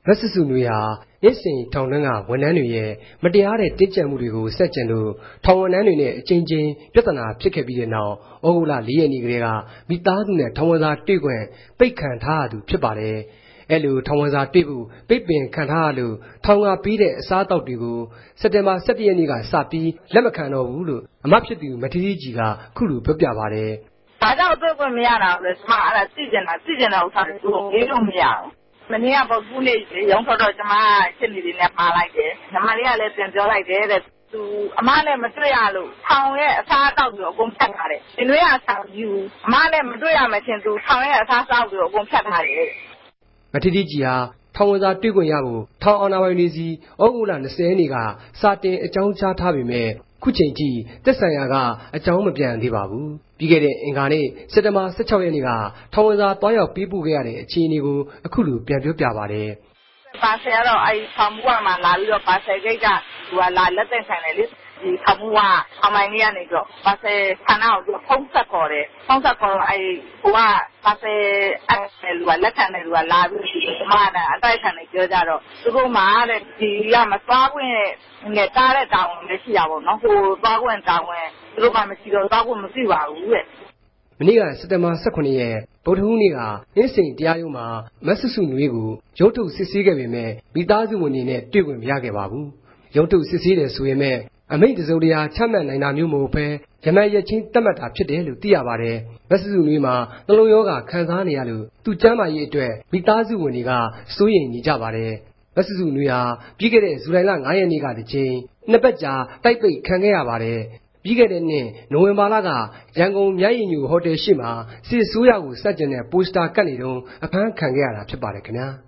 မဆစုနွေဟာရစ်စင်ထောင်နှန်းကဝန်ထမ်းတွေရဲ့မတရားတဲ့တင်းကျပ်မှုတွေကိုဆက်ကျင်လို့ထောင်ဝန်ထမ်းတွေနဲ့အချင်းချင်းပြဿနာဖြစ်ခဲ့ပြီးတဲ့နောက်ဩဂုတ်လ4ရက်နေ့ကလေးကမိသားစုနဲ့ထောင်ဝန်စာတွေ့ခွင့်ပိတ်ခံထားရသူဖြစ်ပါတယ်။အဲလိုထောင်ဝန်စာတွေ့ဖို့ပိတ်ပင်ခံထားရလို့ထောင်ကပြီးတဲ့အစားအသောက်တွေကိုစက်တင်ဘာ17ရက်နေ့ကစပြီးလက်မခံတော့ဘူးလို့အမဖြစ်သူမထီးထီးကြီးကခုလိုပြောပြပါတယ်။ဘာကြောင့်တွေ့ခွင့်မရတာလဲကျမအဲ့ဒါသိကျင်တဲ့ဥစ္စာတွေကိုမေးလို့မရဘူး။မနေ့ကပုဂ္ဂိုလ်နေ့ရုံးထွက်တော့ကျမရှင်းနေတယ်နဲ့မှားလိုက်တယ်။ညီမလေးကလည်းပြန်ပြောလိုက်တယ်တဲ့။သူအမနဲ့မတွေ့ရလို့ထောင်ရဲ့အစားအသောက်တွေအကုန်ဖြတ်ထားတယ်။ဒီနေ့ကဆောင်ယူအမနဲ့မတွေ့ရမချင်းသူထောင်ရဲ့အစားအသောက်တွေအကုန်ဖြတ်ထားတယ်။မထီးထီးကြီးဟာထောင်ဝန်စာတွေ့ခွင့်ရဖို့ထောင်အာဏာပိုင်တွေစီဩဂုတ်လ20ရက်နေ့ကစာတင်အကြောင်းကြားထားပေမဲ့ခုချိန်ထိသက်ဆိုင်ရာကအကြောင်းမပြန်သေးပါဘူး။ပြီးခဲ့တဲ့အင်္ဂါနေ့စက်တင်ဘာ16ရက်နေ့ကထောင်ဝန်စာတွားရောက်ပေးပို့ခဲ့ရတဲ့အခြေအနေကိုအခုလိုပြန်ပြောပြပါတယ်။ပါဆယ်ကတော့အဲ့ဆောင်မှုကမှလာပြီးတော့ပါဆယ်ဂိတ်ကသူကလာလက်သက်ဆိုင်တယ်လေဒီဆောင်မှုကအမိုင်းလေးကနေတော့ပါဆယ်ခဏကိုသူဖုံးဆက်ခေါ်တယ်ဖုံးဆက်ခေါ်တော့အဲ့ဟိုကပါဆယ်အဲ့လူကလက်ခံတဲ့လူကလာပြီးဒီမှာအတိုက်ခံနေပြောကြတော့သူတို့မှတဲ့ဒီကမသွားခွင့်နဲ့တားတဲ့တောင်းလည်းရှိတာပေါ့နော်ဟိုသွားခွင့်တောင်းဝင်သူတို့ကမရှိတော့သွားခွင့်မပြုပါဘူးတဲ့မနေ့ကစက်တင်ဘာ18ရက်ဗုဒ္ဓဟူးနေ့ကရင်းစိန်တရားရုံးမှာမဆစုနွေကိုရုံးထုတ်စစ်ဆေးခဲ့ပေမဲ့မိသားစုဝင်တွေနဲ့တွေ့ခွင့်မရခဲ့ပါဘူးရုံးထုတ်စစ်ဆေးတယ်ဆိုရင်မဲ့အမိန့်တစုံတရာချမှတ်နိုင်တာမျိုးမဟုတ်ဘဲရမန်ရက်ချင်းတတ်မှတ်တာဖြစ်တယ်လို့သိရပါတယ်မဆစုနွေမှာနှလုံးရောဂါခံစားနေရလို့သူ့ကျန်းမာရေးအတွက်မိသားစုဝင်တွေကစိုးရိမ်နေကြပါတယ်မဆစုနွေဟာပြီးခဲ့တဲ့ဇူလိုင်လ9ရက်နေ့ကတည်းကနှစ်ပတ်ကြာတိုက်ပိတ်ခံခဲ့ရပါတယ်ပြီးခဲ့တဲ့နှစ်နိုဝင်ဘာလကရန်ကုန်မြရည်ညိုဟိုတယ်ရှိမှာစစ်ဆိုးရကိုစတင်တဲ့ပိုစတာကတ်နေတုန်းအဖမ်းခံခဲ့ရတာဖြစ်ပါတယ်ခင်ဗျာ